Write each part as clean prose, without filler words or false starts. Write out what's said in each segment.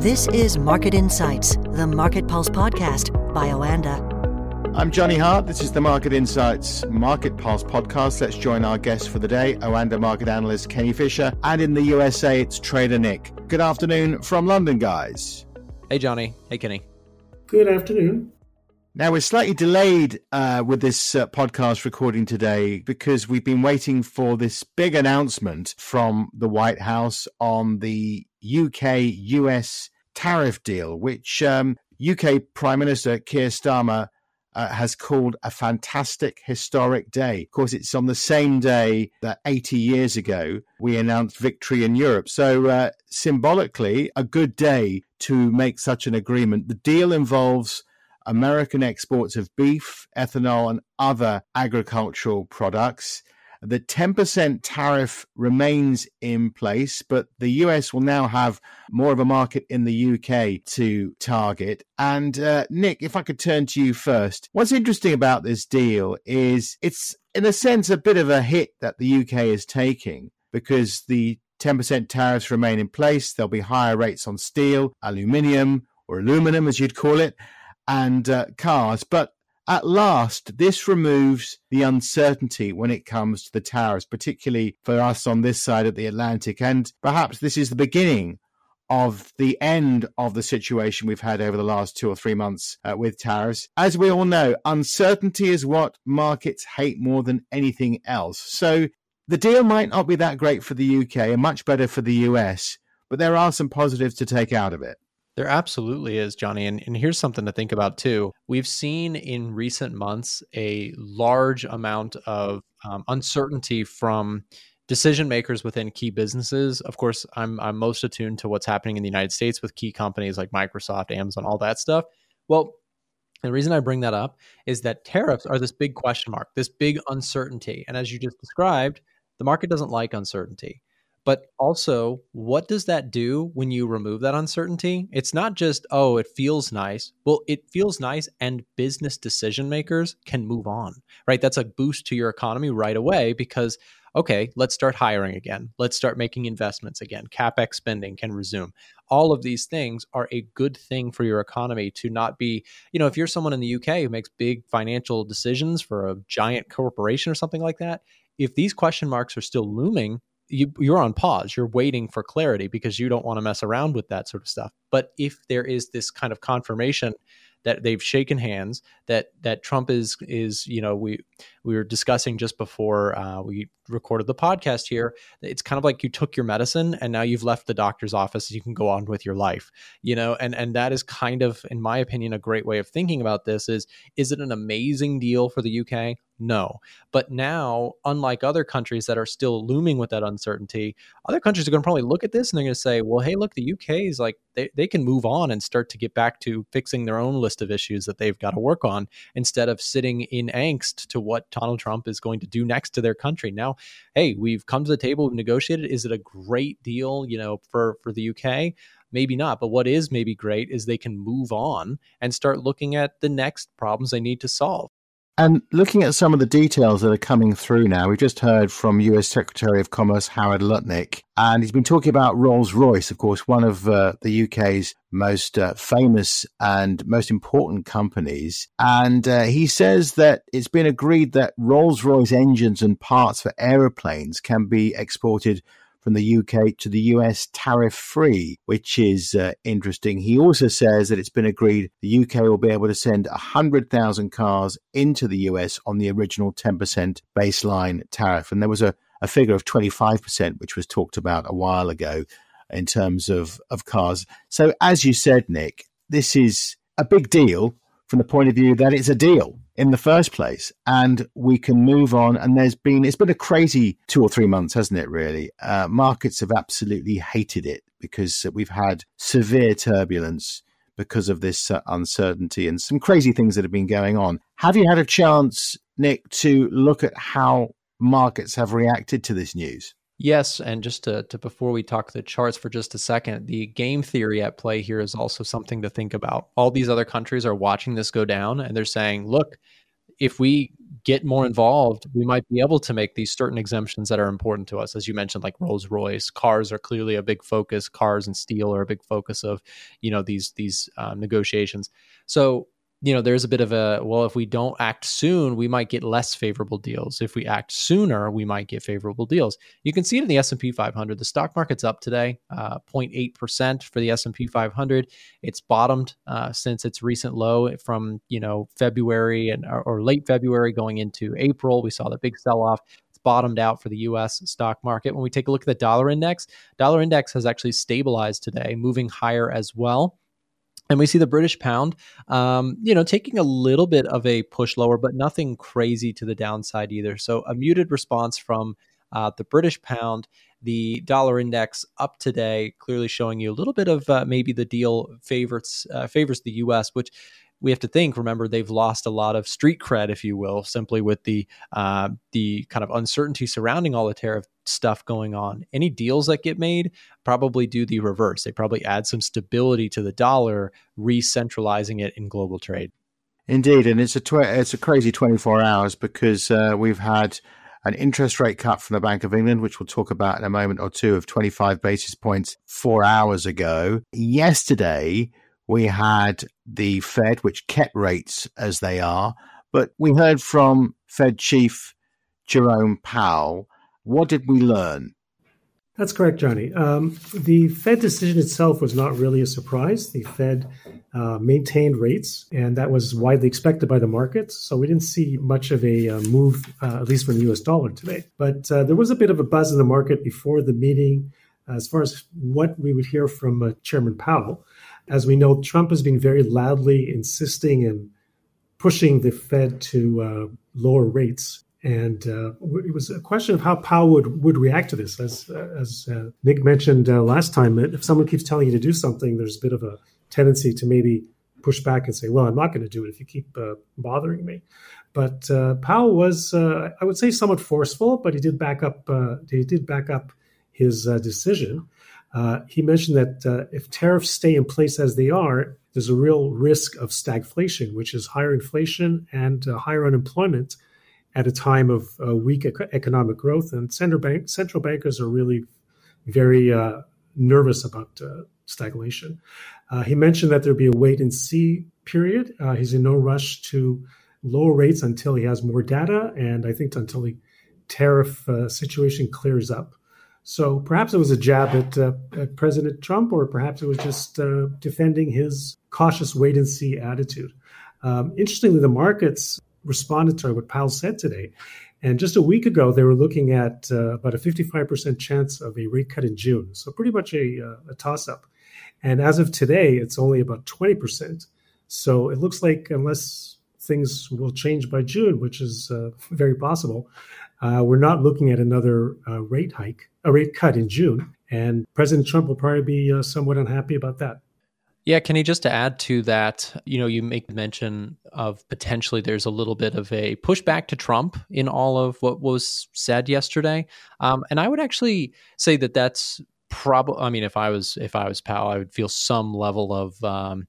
This is Market Insights, the Market Pulse podcast by Oanda. I'm Johnny Hart. This is the Market Insights Market Pulse podcast. Let's join our guest for the day, Oanda market analyst Kenny Fisher. And in the USA, it's trader Nick. Good afternoon from London, guys. Hey, Johnny. Hey, Kenny. Good afternoon. Now, we're slightly delayed with this podcast recording today because we've been waiting for this big announcement from the White House on the UK-US tariff deal, which UK Prime Minister Keir Starmer has called a fantastic historic day. Of course, it's on the same day that 80 years ago we announced victory in Europe. So symbolically, a good day to make such an agreement. The deal involves American exports of beef, ethanol, and other agricultural products. The 10% tariff remains in place, but the US will now have more of a market in the UK to target. And Nick, if I could turn to you first, what's interesting about this deal is it's, in a sense, a bit of a hit that the UK is taking because the 10% tariffs remain in place. There'll be higher rates on steel, aluminium, or aluminum, as you'd call it, and cars. But at last, this removes the uncertainty when it comes to the tariffs, particularly for us on this side of the Atlantic. And perhaps this is the beginning of the end of the situation we've had over the last 2 or 3 months with tariffs. As we all know, uncertainty is what markets hate more than anything else. So the deal might not be that great for the UK and much better for the US, but there are some positives to take out of it. There absolutely is, Johnny. And here's something to think about, too. We've seen in recent months a large amount of uncertainty from decision makers within key businesses. Of course, I'm most attuned to what's happening in the United States with key companies like Microsoft, Amazon, all that stuff. Well, the reason I bring that up is that tariffs are this big question mark, this big uncertainty. And as you just described, the market doesn't like uncertainty. But also, what does that do when you remove that uncertainty? It's not just, oh, it feels nice. Well, it feels nice and business decision makers can move on, right? That's a boost to your economy right away because, okay, let's start hiring again. Let's start making investments again. CapEx spending can resume. All of these things are a good thing for your economy to not be, if you're someone in the UK who makes big financial decisions for a giant corporation or something like that, if these question marks are still looming, you're on pause. You're waiting for clarity because you don't want to mess around with that sort of stuff. But if there is this kind of confirmation that they've shaken hands, that Trump is we were discussing just before we recorded the podcast here, it's kind of like you took your medicine and now you've left the doctor's office. You can go on with your life, and that is kind of, in my opinion, a great way of thinking about this is it an amazing deal for the UK? No. But now, unlike other countries that are still looming with that uncertainty, other countries are going to probably look at this and they're going to say, well, hey, look, the UK is like, they can move on and start to get back to fixing their own list of issues that they've got to work on instead of sitting in angst to what Donald Trump is going to do next to their country. Now, hey, we've come to the table, we've negotiated. Is it a great deal, for the UK? Maybe not. But what is maybe great is they can move on and start looking at the next problems they need to solve. And looking at some of the details that are coming through now, we just heard from US Secretary of Commerce Howard Lutnick, and he's been talking about Rolls-Royce, of course, one of the UK's most famous and most important companies. And he says that it's been agreed that Rolls-Royce engines and parts for aeroplanes can be exported from the UK to the US tariff-free, which is interesting. He also says that it's been agreed the UK will be able to send 100,000 cars into the US on the original 10% baseline tariff. And there was a figure of 25%, which was talked about a while ago in terms of cars. So as you said, Nick, this is a big deal from the point of view that it's a deal in the first place, and we can move on. And it's been a crazy 2 or 3 months, hasn't it, really? Markets have absolutely hated it because we've had severe turbulence because of this uncertainty and some crazy things that have been going on. Have you had a chance, Nick, to look at how markets have reacted to this news? Yes, and just to before we talk the charts for just a second, the game theory at play here is also something to think about. All these other countries are watching this go down, and they're saying, look, if we get more involved, we might be able to make these certain exemptions that are important to us. As you mentioned, like Rolls-Royce, cars are clearly a big focus. Cars and steel are a big focus of, these negotiations. So, there's a bit of if we don't act soon, we might get less favorable deals. If we act sooner, we might get favorable deals. You can see it in the S&P 500. The stock market's up today, 0.8% for the S&P 500. It's bottomed since its recent low from, February or late February going into April. We saw the big sell-off. It's bottomed out for the U.S. stock market. When we take a look at the dollar index has actually stabilized today, moving higher as well. And we see the British pound, taking a little bit of a push lower, but nothing crazy to the downside either. So a muted response from the British pound. The dollar index up today, clearly showing you a little bit of maybe the deal favors the U.S., which we have to think. Remember, they've lost a lot of street cred, if you will, simply with the kind of uncertainty surrounding all the tariff stuff going on. Any deals that get made probably do the reverse. They probably add some stability to the dollar, re-centralizing it in global trade. Indeed, and it's a crazy 24 hours because we've had an interest rate cut from the Bank of England, which we'll talk about in a moment or two, of 25 basis points 4 hours ago. Yesterday, we had the Fed, which kept rates as they are, but we heard from Fed Chief Jerome Powell. What did we learn? That's correct, Johnny. The Fed decision itself was not really a surprise. The Fed maintained rates, and that was widely expected by the markets. So we didn't see much of a move, at least from the U.S. dollar today. But there was a bit of a buzz in the market before the meeting as far as what we would hear from Chairman Powell. As we know, Trump has been very loudly insisting and pushing the Fed to lower rates. And it was a question of how Powell would react to this. As Nick mentioned last time, if someone keeps telling you to do something, there's a bit of a tendency to maybe push back and say, well, I'm not going to do it if you keep bothering me. But Powell was, I would say, somewhat forceful, but he did back up his decision. He mentioned that if tariffs stay in place as they are, there's a real risk of stagflation, which is higher inflation and higher unemployment at a time of weak economic growth. And central bankers are really very nervous about stagnation. He mentioned that there'd be a wait and see period. He's in no rush to lower rates until he has more data, and I think until the tariff situation clears up. So perhaps it was a jab at President Trump, or perhaps it was just defending his cautious wait and see attitude. Interestingly, the markets responded to what Powell said today. And just a week ago, they were looking at about a 55% chance of a rate cut in June. So pretty much a toss-up. And as of today, it's only about 20%. So it looks like unless things will change by June, which is very possible, we're not looking at another rate cut in June. And President Trump will probably be somewhat unhappy about that. Yeah, Kenny, just to add to that, you make mention of potentially there's a little bit of a pushback to Trump in all of what was said yesterday. And I would actually say that that's probably, I mean, if I was Powell, I would feel some level of,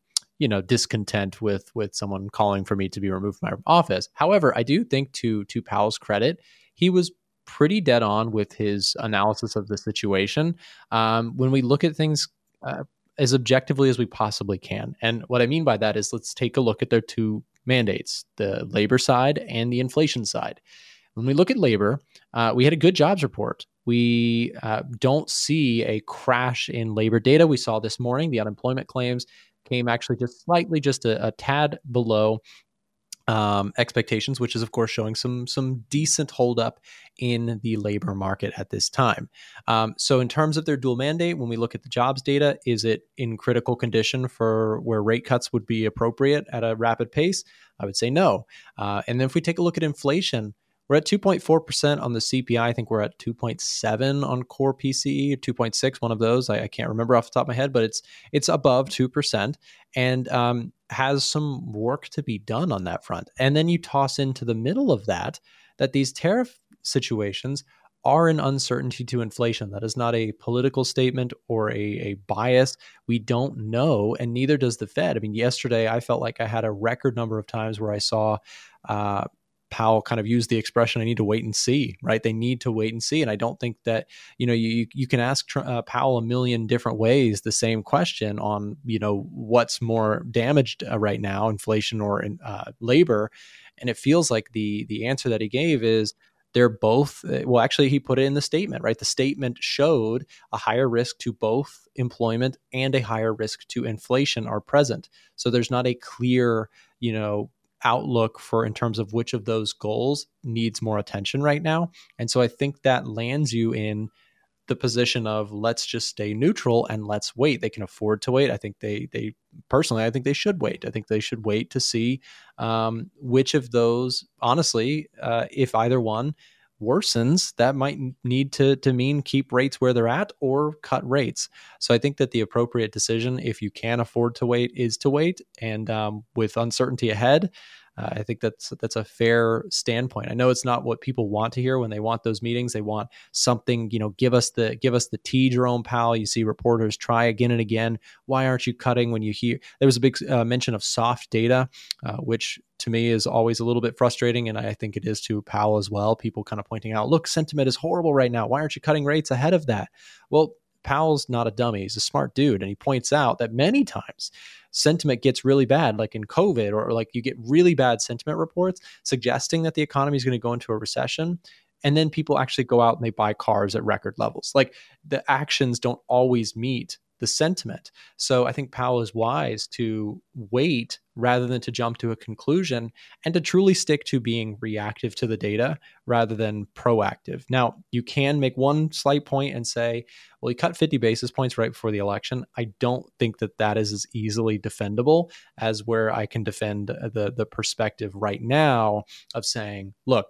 discontent with someone calling for me to be removed from my office. However, I do think to Powell's credit, he was pretty dead on with his analysis of the situation. When we look at things as objectively as we possibly can. And what I mean by that is let's take a look at their two mandates, the labor side and the inflation side. When we look at labor, we had a good jobs report. We don't see a crash in labor data. We saw this morning, the unemployment claims came actually just slightly, just a tad below expectations, which is of course showing some decent holdup in the labor market at this time. So in terms of their dual mandate, when we look at the jobs data, is it in critical condition for where rate cuts would be appropriate at a rapid pace? I would say no. And then if we take a look at inflation, we're at 2.4% on the CPI. I think we're at 2.7 on core PCE, 2.6, one of those. I can't remember off the top of my head, but it's above 2% and has some work to be done on that front. And then you toss into the middle of that these tariff situations are an uncertainty to inflation. That is not a political statement or a bias. We don't know, and neither does the Fed. I mean, yesterday I felt like I had a record number of times where I saw Powell kind of used the expression, I need to wait and see, right? They need to wait and see. And I don't think that, you can ask Powell a million different ways the same question on, what's more damaged right now, inflation or labor. And it feels like the answer that he gave is they're both, well, actually, he put it in the statement, right? The statement showed a higher risk to both employment and a higher risk to inflation are present. So there's not a clear, outlook for in terms of which of those goals needs more attention right now. And so I think that lands you in the position of let's just stay neutral and let's wait. They can afford to wait. I think they personally, I think they should wait. I think they should wait to see which of those, honestly, if either one worsens, that might need to mean keep rates where they're at or cut rates. So I think that the appropriate decision, if you can afford to wait, is to wait. And with uncertainty ahead, I think that's a fair standpoint. I know it's not what people want to hear when they want those meetings. They want something, give us the tea, Jerome Powell. You see reporters try again and again. Why aren't you cutting when you hear? There was a big mention of soft data, which to me is always a little bit frustrating. And I think it is to Powell as well. People kind of pointing out, look, sentiment is horrible right now. Why aren't you cutting rates ahead of that? Well, Powell's not a dummy. He's a smart dude. And he points out that many times sentiment gets really bad, like in COVID, or like you get really bad sentiment reports suggesting that the economy is going to go into a recession. And then people actually go out and they buy cars at record levels. Like the actions don't always meet the sentiment. So I think Powell is wise to wait rather than to jump to a conclusion and to truly stick to being reactive to the data rather than proactive. Now, you can make one slight point and say, well, he cut 50 basis points right before the election. I don't think that is as easily defendable as where I can defend the perspective right now of saying, look,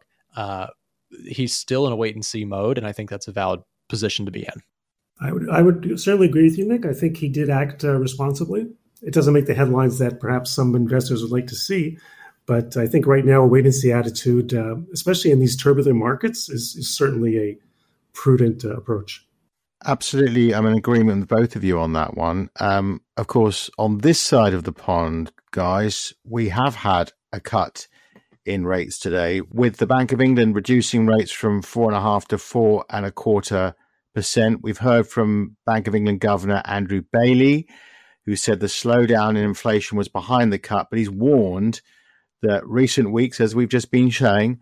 he's still in a wait and see mode. And I think that's a valid position to be in. I would certainly agree with you, Nick. I think he did act responsibly. It doesn't make the headlines that perhaps some investors would like to see, but I think right now a wait-and-see attitude, especially in these turbulent markets, is certainly a prudent approach. Absolutely. I'm in agreement with both of you on that one. Of course, on this side of the pond, guys, we have had a cut in rates today, with the Bank of England reducing rates from 4.5% to 4.25%. We've heard from Bank of England Governor Andrew Bailey, who said the slowdown in inflation was behind the cut, but he's warned that recent weeks, as we've just been saying,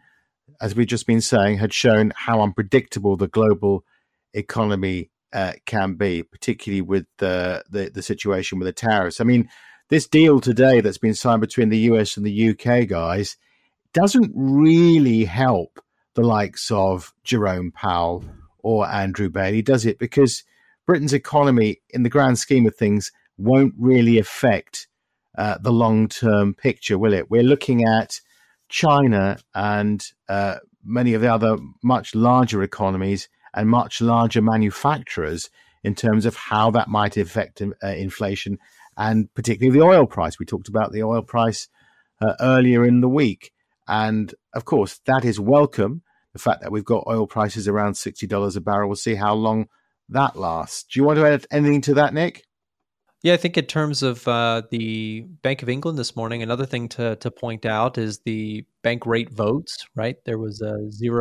had shown how unpredictable the global economy can be, particularly with the situation with the tariffs. I mean, this deal today that's been signed between the US and the UK, guys, doesn't really help the likes of Jerome Powell or Andrew Bailey, does it? Because Britain's economy, in the grand scheme of things, won't really affect the long-term picture, will it? We're looking at China and many of the other much larger economies and much larger manufacturers in terms of how that might affect inflation, and particularly the oil price. We talked about the oil price earlier in the week. And, of course, that is welcome. The fact that we've got oil prices around $60 a barrel, we'll see how long that lasts. Do you want to add anything to that, Nick? Yeah, I think in terms of the Bank of England this morning, another thing to point out is the bank rate votes, right? There was a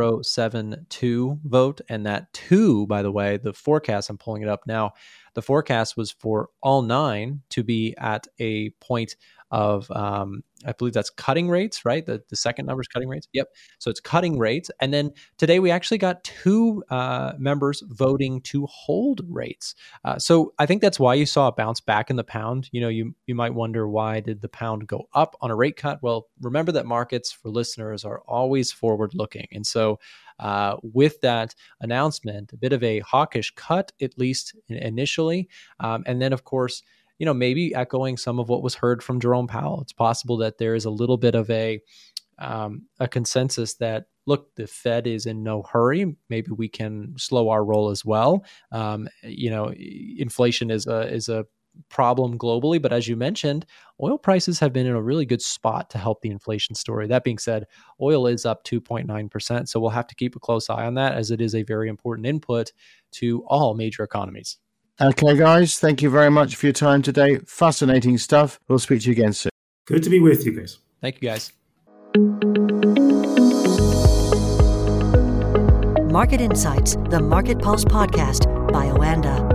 0.72 vote, and that 2, by the way, the forecast, I'm pulling it up now, the forecast was for all 9 to be at a point of, I believe that's cutting rates, right? The second number is cutting rates. Yep. So it's cutting rates. And then today we actually got 2 members voting to hold rates. So I think that's why you saw a bounce back in the pound. You might wonder, why did the pound go up on a rate cut? Well, remember that markets, for listeners, are always forward looking. And so with that announcement, a bit of a hawkish cut, at least initially. And then, of course, maybe echoing some of what was heard from Jerome Powell. It's possible that there is a little bit of a consensus that, look, the Fed is in no hurry. Maybe we can slow our roll as well. Inflation is a problem globally, but as you mentioned, oil prices have been in a really good spot to help the inflation story. That being said, oil is up 2.9%, so we'll have to keep a close eye on that, as it is a very important input to all major economies. Okay, guys, thank you very much for your time today. Fascinating stuff. We'll speak to you again soon. Good to be with you guys. Thank you, guys. Market Insights, the Market Pulse podcast by Oanda.